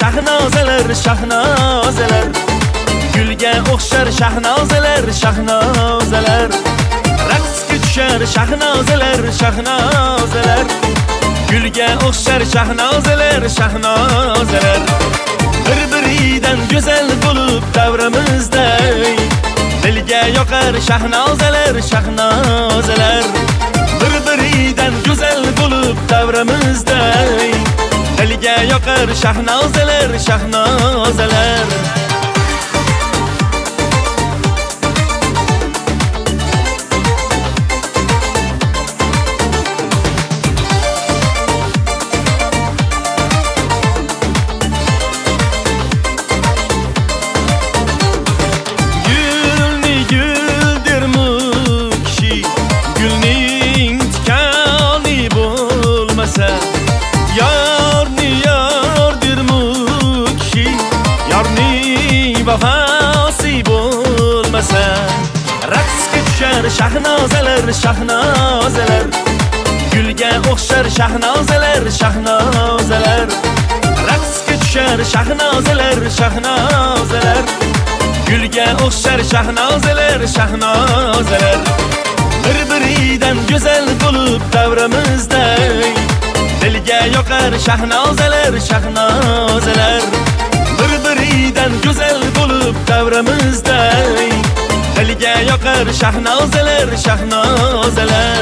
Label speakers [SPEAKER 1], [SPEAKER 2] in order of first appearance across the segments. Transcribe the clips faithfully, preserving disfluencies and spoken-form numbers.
[SPEAKER 1] shahnozalar, shahnozalar. Gulga o'xshar shahnozalar, shahnozalar. Raqsga tushar shahnozalar, shahnozalar. Gulga o'xshar shahnozalar, shahnozalar. Bir-biridan go'zal bo'lib davramizda dilga yoqar shahnozalar, shahnozalar. Bir-biridan go'zal bo'lib davramizda dilga yoqar shahnozalar, shahnozalar. Yarni yardir mukshi, yarni vafasi bo'lmasa. Raqsga tushar shahnozalar, shahnozalar. Gulga o'xshar shahnozalar, shahnozalar. Raqsga tushar shahnozalar, shahnozalar. Gulga o'xshar shahnozalar, shahnozalar. Bir-biridan go'zal bo'lib davramizda dilga yoqar shahnozalar, shahnozalar. Bir-biridan go'zal bo'lib davramizda dilga yoqar shahnozalar, shahnozalar.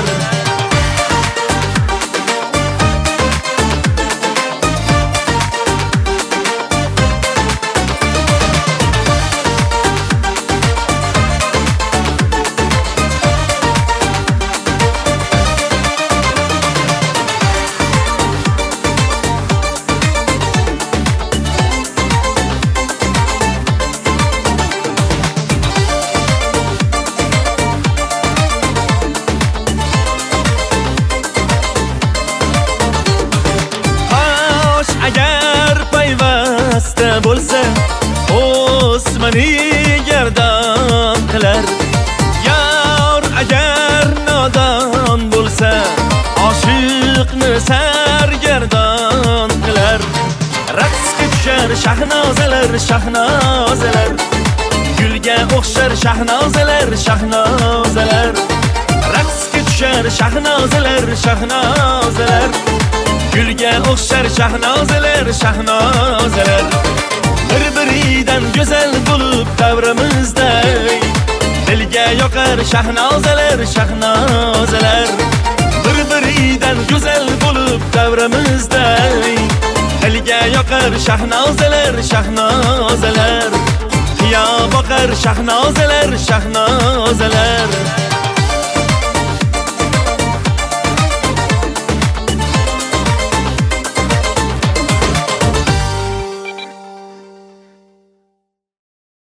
[SPEAKER 1] Agar payvasta bo'lsa o'smani gardon qilar. Yor agar nodon bo'lsa oshiqni sargardon qilar. Raqsga tushar shahnozalar, shahnozalar. Gulga o'xshar shahnozalar, shahnozalar. Raqsga tushar shahnozalar, shahnozalar. Gulga o'xshar shahnozalar, shahnozalar. Bir-biridan go'zal bo'lib davramizda dilga yoqar shahnozalar, shahnozalar. Bir-biridan go'zal bo'lib davramizda dilga yoqar shahnozalar, shahnozalar. Qiyo boqar shahnozalar, shahnozalar.